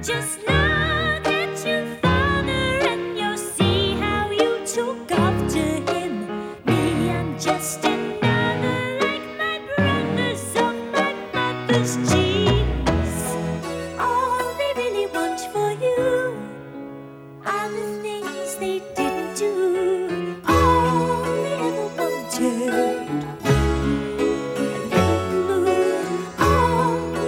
Just look at your father and you'll see how you two go.